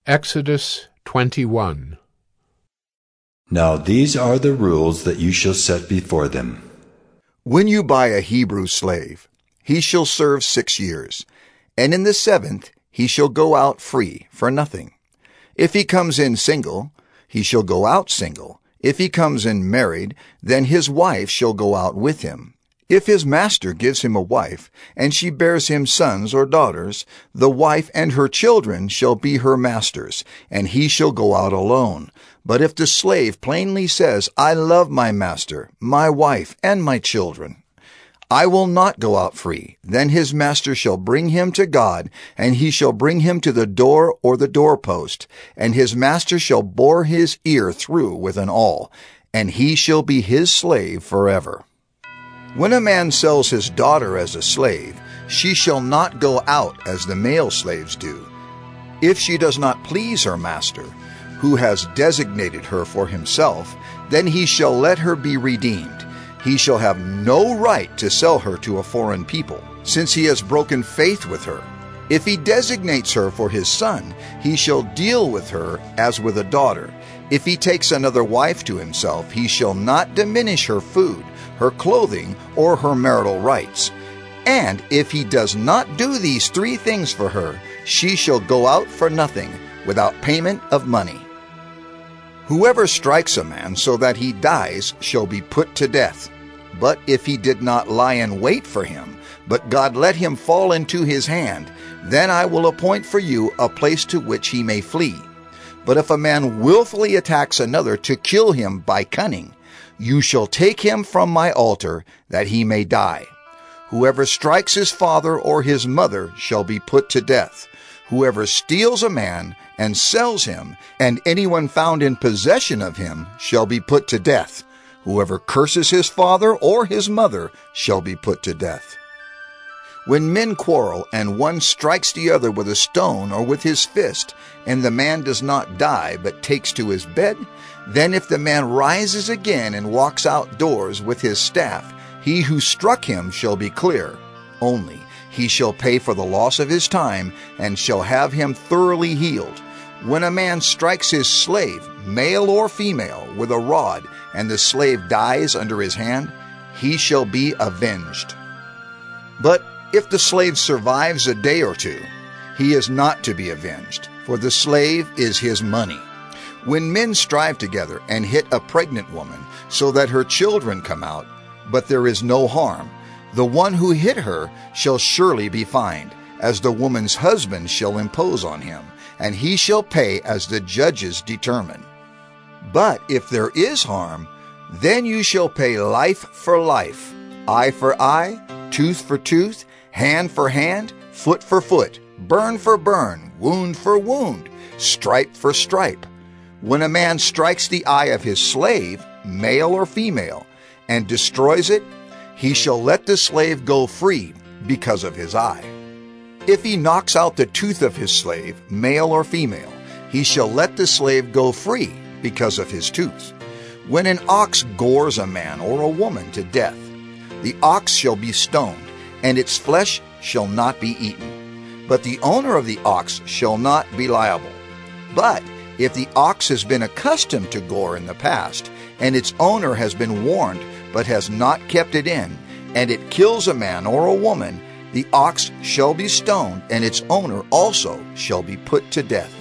Exodus 21. Now these are the rules that you shall set before them. When you buy a Hebrew slave, he shall serve 6 years, and in the 7th he shall go out free for nothing. If he comes in single, he shall go out single. If he comes in married, then his wife shall go out with him. If his master gives him a wife, and she bears him sons or daughters, the wife and her children shall be her master's, and he shall go out alone. But if the slave plainly says, I love my master, my wife, and my children, I will not go out free, then his master shall bring him to God, and he shall bring him to the door or the doorpost, and his master shall bore his ear through with an awl, and he shall be his slave forever. When a man sells his daughter as a slave, she shall not go out as the male slaves do. If she does not please her master, who has designated her for himself, then he shall let her be redeemed. He shall have no right to sell her to a foreign people, since he has broken faith with her. If he designates her for his son, he shall deal with her as with a daughter. If he takes another wife to himself, he shall not diminish her food, her clothing, or her marital rights. And if he does not do these 3 things for her, she shall go out for nothing, without payment of money. Whoever strikes a man so that he dies shall be put to death. But if he did not lie in wait for him, but God let him fall into his hand, then I will appoint for you a place to which he may flee. But if a man willfully attacks another to kill him by cunning, you shall take him from my altar, that he may die. Whoever strikes his father or his mother shall be put to death. Whoever steals a man and sells him, and anyone found in possession of him, shall be put to death. Whoever curses his father or his mother shall be put to death. When men quarrel, and one strikes the other with a stone or with his fist, and the man does not die, but takes to his bed, then if the man rises again and walks outdoors with his staff, he who struck him shall be clear. Only he shall pay for the loss of his time, and shall have him thoroughly healed. When a man strikes his slave, male or female, with a rod, and the slave dies under his hand, he shall be avenged. But if the slave survives a day or 2, he is not to be avenged, for the slave is his money. When men strive together and hit a pregnant woman, so that her children come out, but there is no harm, the one who hit her shall surely be fined, as the woman's husband shall impose on him, and he shall pay as the judges determine. But if there is harm, then you shall pay life for life, eye for eye, tooth for tooth, hand for hand, foot for foot, burn for burn, wound for wound, stripe for stripe. When a man strikes the eye of his slave, male or female, and destroys it, he shall let the slave go free because of his eye. If he knocks out the tooth of his slave, male or female, he shall let the slave go free because of his tooth. When an ox gores a man or a woman to death, the ox shall be stoned, and its flesh shall not be eaten. But the owner of the ox shall not be liable. But if the ox has been accustomed to gore in the past, and its owner has been warned but has not kept it in, and it kills a man or a woman, the ox shall be stoned, and its owner also shall be put to death.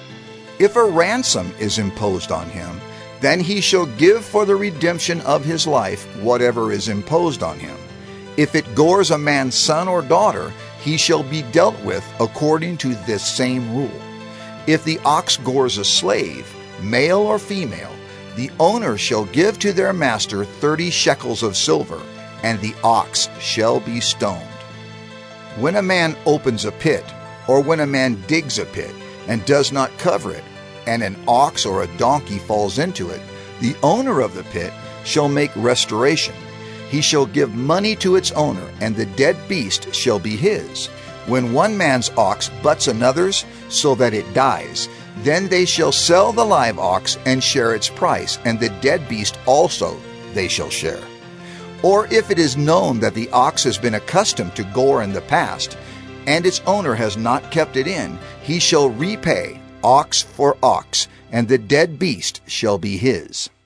If a ransom is imposed on him, then he shall give for the redemption of his life whatever is imposed on him. If it gores a man's son or daughter, he shall be dealt with according to this same rule. If the ox gores a slave, male or female, the owner shall give to their master 30 shekels of silver, and the ox shall be stoned. When a man opens a pit, or when a man digs a pit, and does not cover it, and an ox or a donkey falls into it, the owner of the pit shall make restoration. He shall give money to its owner, and the dead beast shall be his. When one man's ox butts another's, so that it dies, then they shall sell the live ox and share its price, and the dead beast also they shall share. Or if it is known that the ox has been accustomed to gore in the past, and its owner has not kept it in, he shall repay ox for ox, and the dead beast shall be his.